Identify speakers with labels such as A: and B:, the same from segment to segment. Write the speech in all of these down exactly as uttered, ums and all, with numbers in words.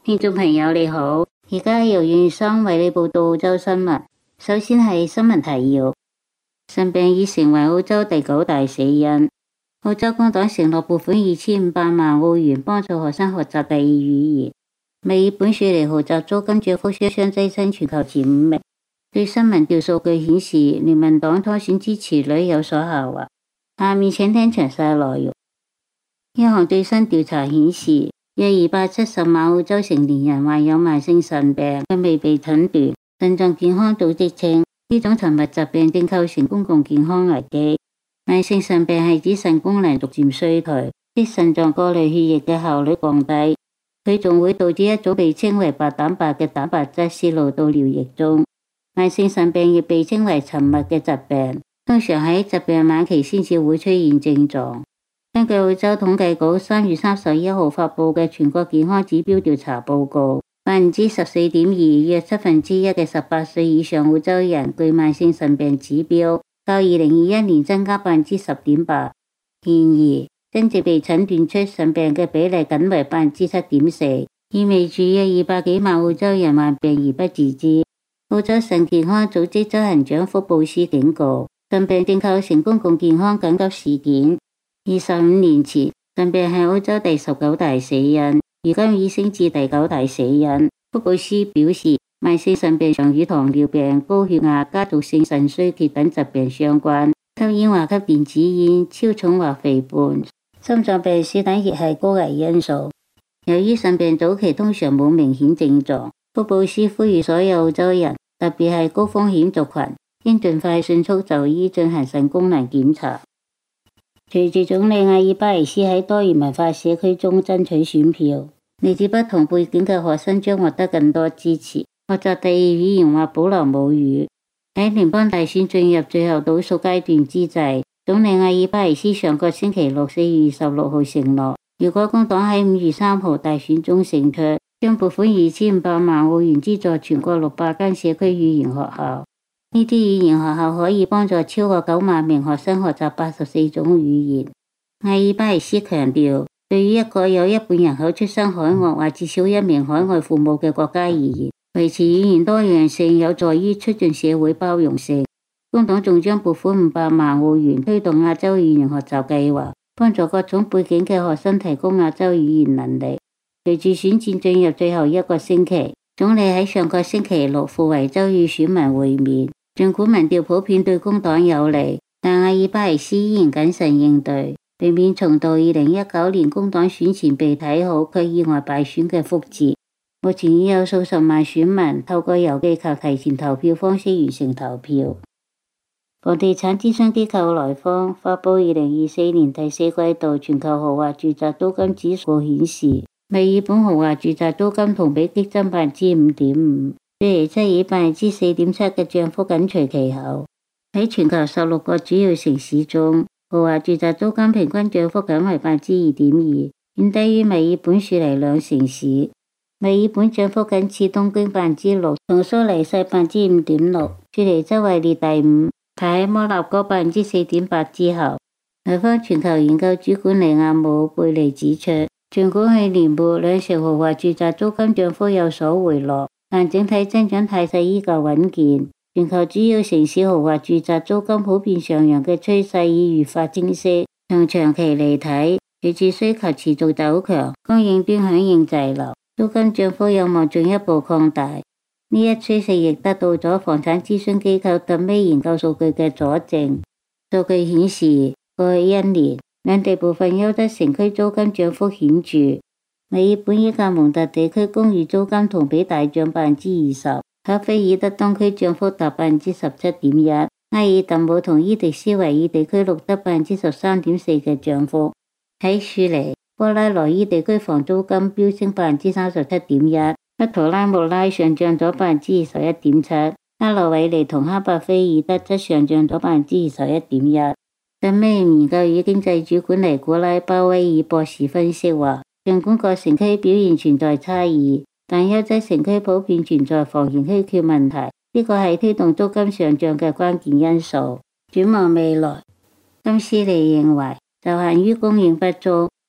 A: 聽眾朋友你好，而家由袁生為你報道澳洲新聞。首先係新聞提要：腎病已成為澳洲第九大死因。澳洲工黨承諾撥款二千五百萬澳元幫助學生學習第二語言。墨爾本雪梨豪宅租金漲幅雙雙躋身全球前五名。對新民調數據顯示，聯盟黨當選支持率有所下滑。下面請聽詳細內容。一項最新調查顯示，約二百七十萬澳洲成年人患有慢性腎病，卻未被診斷。腎臟健康組織稱，呢種尋物疾病正構成公共健康危機。慢性腎病係指腎功能逐漸衰退，即腎臟過濾血液嘅效率降低。佢仲會導致一種被稱為白蛋白嘅蛋白質泄露到尿液中。慢性腎病亦被稱為尋物嘅疾病，通常喺疾病晚期先至會出現症狀。根據澳洲統計局三月三十一號發佈嘅全國健康指標調查報告，百分之十四點二，約七分之一嘅十八歲以上澳洲人具慢性腎病指標，較二零二一年增加百分之十點八。然而，真正被診斷出腎病嘅比例僅為百分之七點四，意味住約二百幾萬澳洲人患病而不自知。澳洲腎健康組織執行長福布斯警告，腎病正構成公共健康緊急事件。二十五年前，腎病係澳洲第十九大死因，如今已升至第九大死因。福布斯表示，慢性腎病常與糖尿病、高血壓、家族性腎衰竭等疾病相關。吸煙或吸電子煙、超重或肥胖、心臟病史等亦係高危因素。由於腎病早期通常冇明顯症狀，福布斯呼籲所有澳洲人，特別係高風險族群，應盡快迅速就醫進行腎功能檢查。隨住總理阿爾巴尼斯喺多元文化社區中爭取選票，嚟自不同背景嘅學生將獲得更多支持，學習第二語言或保留母語。喺聯邦大選進入最後倒數階段之際，總理阿爾巴尼斯上個星期六四月二十六號承諾，如果工黨喺五月三號大選中勝出，將撥款二千五百萬澳元資助全國六百間社區語言學校。呢啲語言學校可以幫助超過九萬名學生學習八十四種語言。阿爾巴尼斯強調，對於一個有一半人口出生海外或至少一名海外父母嘅國家而言，維持語言多樣性有助於促進社會包容性。工黨仲將撥款五百萬澳元推動亞洲語言學習計劃，幫助各種背景嘅學生提高亞洲語言能力。隨住選戰進入最後一個星期，總理喺上個星期六赴維州與選民會面。儘管民調普遍對工黨有利，但阿爾巴尼斯依然謹慎應對，避免重蹈二零一九年工黨選前被睇好卻意外敗選嘅覆轍。目前已有數十萬選民透過郵寄及提前投票方式完成投票。房地產諮詢機構萊坊發佈二零二四年第四季度全球豪華住宅租金指數顯示，墨爾本豪華住宅租金同比激增百分之五點五。雪梨則以百分之四點七嘅漲幅緊隨其後。喺全球十六個主要城市中，豪華住宅租金平均漲幅僅為百分之二點二，遠低於墨爾本、雪梨兩城市。墨爾本漲幅僅次東京百分之六，同蘇黎世百分之五點六，雪梨則位列第五，排喺摩納哥百分之四點八之後。萊坊全球研究主管尼亞姆貝利指出，儘管去年末兩城豪華住宅租金漲幅有所回落，但整體增長態勢依舊穩健。全球主要城市豪華住宅租金普遍上揚嘅趨勢已愈發清晰。從長期嚟睇，隨住需求持續走強，供應端響應滯留，租金漲幅有望進一步擴大。呢一趨勢亦得到咗房產諮詢機構特威研究數據嘅佐證。數據顯示，過去一年兩地部分優質城區租金漲幅顯著。墨爾本伊格蒙特地區公寓租金同比大漲百分之二十，卡菲爾德東區漲幅達百分之十七點一，埃爾特姆同伊迪斯維爾地區錄得百分之十三點四嘅漲幅。喺雪梨，波拉羅伊地區房租金飆升百分之三十七點一，北圖拉穆拉上漲咗百分之二十一點七，阿羅韋尼同哈伯菲爾德則上漲咗百分之二十一點一。特威研究與經濟主管尼古拉鮑威爾博士分析話，儘管各城區表現存在差異，但優質城區普遍存在房源稀缺問題，呢個係推動租金上漲嘅關鍵因素。展望未來，金斯利認為，受限於供應不足，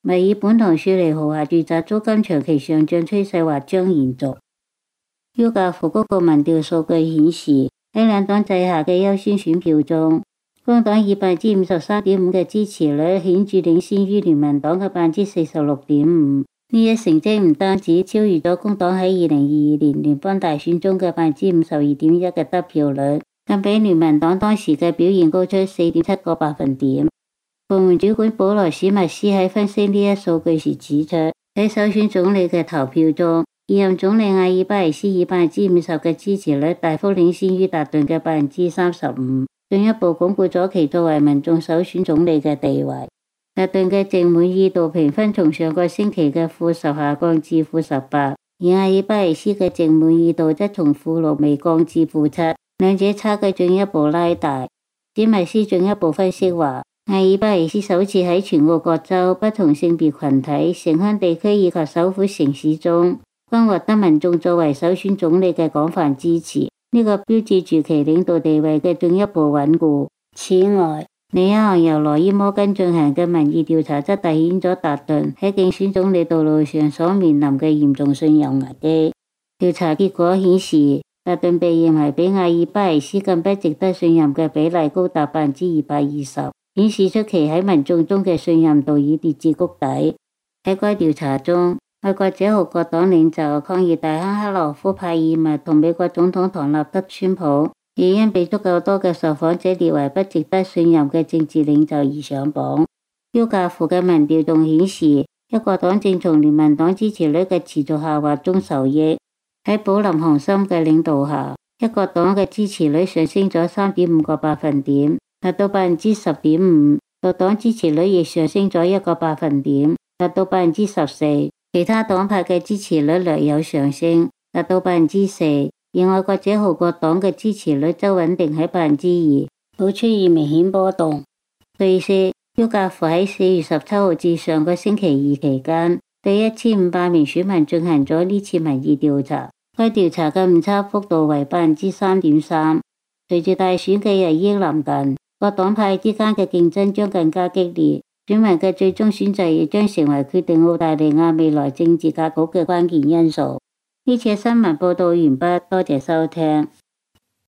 A: 墨爾本同雪梨豪華住宅租金長期上漲趨勢或將延續。U 教父嗰個民調數據顯示，喺兩黨制下嘅優先選票中，工黨以百分之五十三點五嘅支持率顯著領先於聯盟黨嘅百分之四十六點五。呢一成績唔單止超越咗工黨喺二零二二年聯邦大選中嘅百分之五十二點一嘅得票率，更比聯盟黨當時嘅表現高出四點七個百分點。部門主管保羅史密斯喺分析呢一數據時指出，喺首選總理嘅投票中，現任總理阿爾巴尼斯以百分之五十嘅支持率大幅領先於達頓嘅百分之三十五，進一步鞏固咗其作為民眾首選總理嘅地位。達頓嘅淨滿意度評分從上個星期嘅負十下降至負十八，而阿爾巴尼斯嘅淨滿意度則從負六微降至負七，兩者差距進一步拉大。史密斯進一步分析話，阿爾巴尼斯首次喺全澳各州、不同性別群體、城鄉地區以及首府城市中均獲得民眾作為首選總理嘅廣泛支持，呢、這個標誌住其領導地位嘅進一步穩固。此外，另一項由羅伊摩根進行嘅民意調查則凸顯咗達頓喺競選總理道路上所面臨嘅嚴重信任危機。調查結果顯示，達頓被認為比阿爾巴尼斯更不值得信任嘅比例高達百分之二百二十，顯示出其喺民眾中嘅信任度已跌至谷底。喺該調查中，愛國者豪國黨領袖抗議大亨克羅夫派爾默同美國總統唐納德川普亦因被足夠多嘅受訪者列為不值得信任嘅政治領袖而上榜。U教父嘅民調仲顯示，一國黨正從聯盟黨支持率嘅持續下滑中受益。喺保林雄森嘅領導下，一國黨嘅支持率上升咗三點五個百分點，達到百分之十點五。獨黨支持率亦上升咗一個百分點，達到百分之十四。其他黨派嘅支持率略有上升，達到百分之四。而愛國者豪國黨嘅支持率則穩定喺百分之二，冇出現明顯波動。據悉，U教父喺四月十七號至上個星期二期間，對一千五百名選民進行咗呢次民意調查，該調查嘅誤差幅度為百分之三點三。隨住大選嘅日益臨近，各黨派之間嘅競爭將更加激烈，選民嘅最終選擇亦將成為決定澳大利亞未來政治格局嘅關鍵因素。呢次新聞報道完畢，多謝收聽。